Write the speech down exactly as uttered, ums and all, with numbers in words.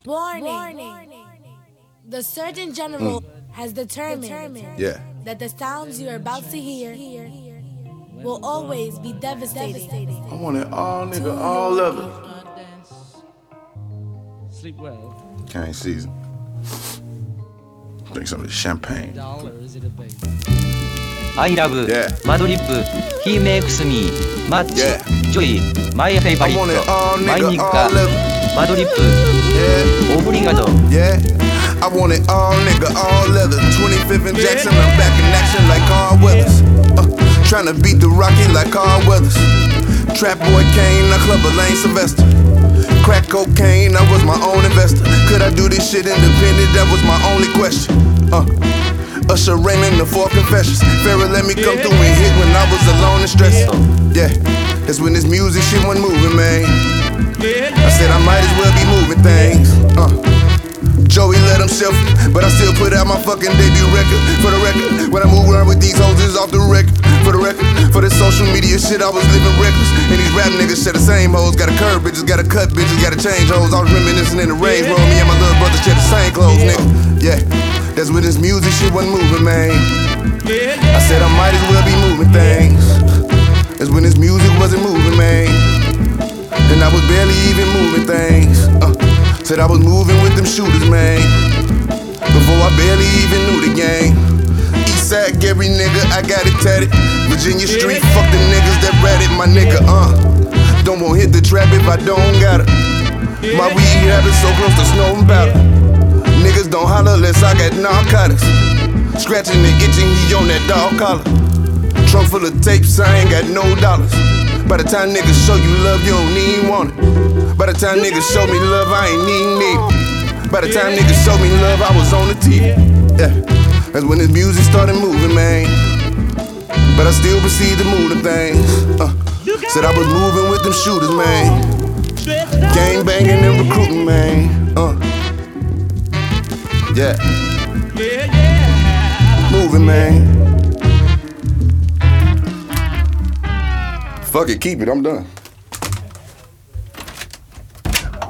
Warning. The Surgeon General Mm. has determined Yeah. that the sounds you are about to hear will always be devastating. I want it all, nigga, all of it. Sleep well. Can't season. Drink some of this champagne. Dollar is it a baby? I love Yeah. Madrip. He makes me much Yeah. joy. My favorite. I want it all, My nigga, nigga. all of it. Madrip. Yeah. Obrigado. Yeah, I want it all, nigga, all leather. twenty-fifth and Jackson, I'm back in action like Carl Weathers. Uh, tryna beat the Rocky like Carl Weathers. Trap boy Kane, I club a Lane Sylvester. Crack cocaine, I was my own investor. Could I do this shit independent? That was my only question. Uh, Usher Raymond, the four confessions. Pharaoh let me come through and hit when I was alone and stressed. Yeah, that's when this music shit wasn't moving, man. I said I might as well be moving things. Uh. Joey let himself, but I still put out my fucking debut record. For the record, when I move around with these hoes, it's off the record. For the record, for the social media shit, I was living reckless. And these rap niggas share the same hoes. Gotta curve bitches, gotta cut bitches, gotta change hoes. I was reminiscing in the Range Rover. Me and my little brother share the same clothes, nigga. Yeah, that's when this music shit wasn't moving, man. I said I might as well be moving things. That's when this music wasn't moving, man. And I was barely even moving things. Uh, said I was moving with them shooters, man. Before I barely even knew the game. Eastside Gary nigga, I got it tatted. Virginia Street, fuck the niggas that ratted my nigga, uh. Don't want hit the trap if I don't got it. My weed habit so close to snow and powder. Niggas don't holler unless I got narcotics. Scratching and itching, he on that dog collar. Trunk full of tapes, I ain't got no dollars. By the time niggas show you love, you don't even want it. By the time niggas show me love, I ain't even need it. By the time niggas show me love, I was on the T V. Yeah, that's when this music started moving, man. But I still proceed to move the things. Uh, said I was moving with them shooters, man. Gang banging and recruiting, man. Uh, yeah, moving, man. Fuck it, keep it, I'm done.